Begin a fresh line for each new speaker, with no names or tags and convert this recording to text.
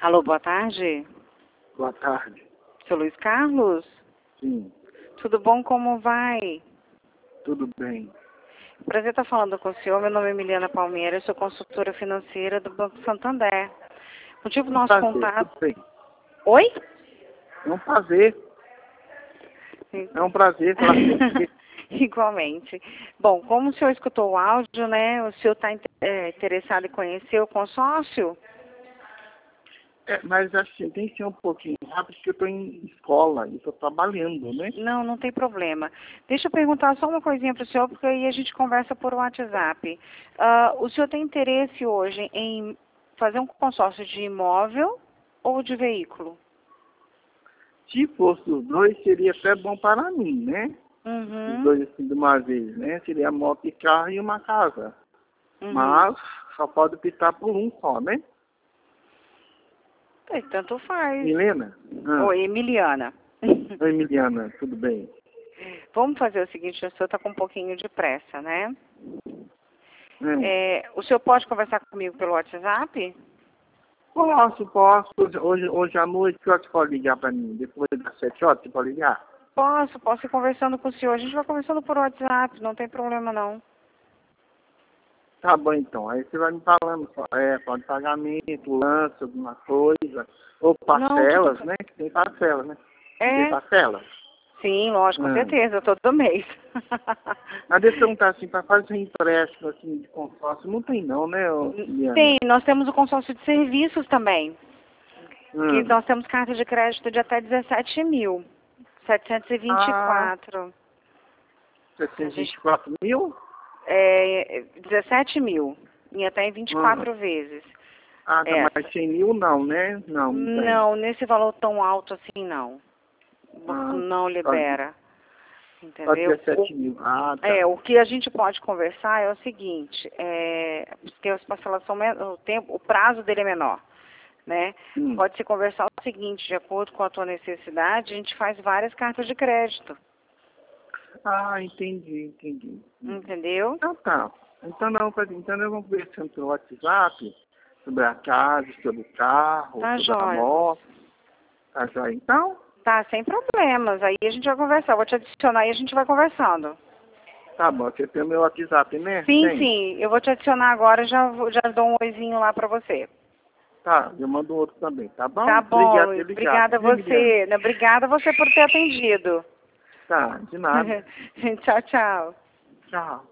Alô, boa tarde.
Boa tarde.
Seu Luiz Carlos?
Sim,
Tudo bom? Como vai?
tudo bem.
Prazer estar falando com o senhor. Meu nome é Emiliana Palmeira, eu sou consultora financeira do Banco Santander. O motivo do nosso
Prazer,
contato...
tudo bem.
Oi?
É um prazer. É um prazer falar com você.
Igualmente. Bom, como o senhor escutou o áudio, né? O senhor está interessado em conhecer o consórcio?
Mas assim, tem que ser um pouquinho rápido, porque eu estou em escola e estou trabalhando, né?
Não, não tem problema. Deixa eu perguntar só uma coisinha para o senhor, porque aí a gente conversa por WhatsApp. O senhor tem interesse hoje em fazer um consórcio de imóvel ou de veículo?
Se fosse os dois, seria até bom para mim, né? Os
Uhum,
dois assim de uma vez, né? Seria moto e carro e uma casa.
uhum.
Mas só pode optar por um só, né?
Tanto faz.
Milena?
Oi, Emiliana.
Oi, Emiliana, tudo bem?
Vamos fazer o seguinte, o senhor está com um pouquinho de pressa, né?
É.
O senhor pode conversar comigo pelo WhatsApp?
Posso. Hoje à noite, que hora você pode ligar para mim? Depois das 7 horas, você pode ligar?
Posso ir conversando com o senhor. A gente vai conversando por WhatsApp, não tem problema não.
Tá bom, então. Aí você vai me falando, pode pagamento, lance, alguma coisa. Ou
Não,
parcelas, né? Que tem parcelas, né? Tem
É,
parcelas.
sim, lógico, com
Hum.
certeza, todo mês.
Mas deixa eu perguntar assim, para fazer empréstimo assim, de consórcio, não tem não, né, Liana?
Tem, nós temos o consórcio de serviços também, que
Hum.
nós temos carta de crédito de até 17.724.
Ah,
A gente,
724 mil?
17 mil, e até em
Hum.
24 vezes.
Ah, tá, mas
Essa.
100 mil não, né? Não tem.
Não, nesse valor tão alto assim não. O banco
Ah,
não
só,
libera,
só
entendeu?
17 mil. Ah, tá.
O que a gente pode conversar é o seguinte, porque as parcelas são o prazo dele é menor, né?
Hum.
Pode se conversar o seguinte, de acordo com a tua necessidade, a gente faz várias cartas de crédito,
Ah, entendi.
entendeu?
Ah, tá. Então nós vamos conversando pelo WhatsApp sobre a casa, sobre o carro,
Tá
sobre a
jóia.
moto. Tá joia? Então,
Tá, sem problemas. Aí a gente vai conversar. Eu vou te adicionar e a gente vai conversando.
tá bom. Você tem o meu WhatsApp, né?
Sim,
Tem?
sim. Eu vou te adicionar agora e já dou um oizinho lá pra você.
Tá, eu mando outro também, tá bom?
Tá bom,
Obrigado por
Luiz.
ter ligado,
Obrigada a
viu, Emiliano?
você. Obrigada a você por ter atendido.
Tá, de nada.
Tchau, tchau.
Tchau.